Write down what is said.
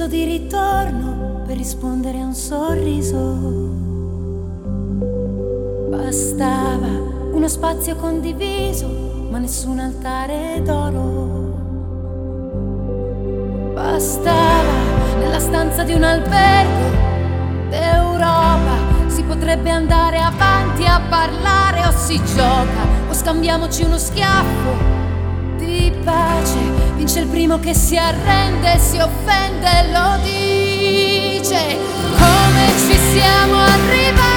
viso di ritorno per rispondere a un sorriso. Bastava uno spazio condiviso, ma nessun altare d'oro. Bastava nella stanza di un albergo d'Europa. Si potrebbe andare avanti a parlare, o si gioca o scambiamoci uno schiaffo di pace. Vince il primo che si arrende, si offende e lo dice. Come ci siamo arrivati?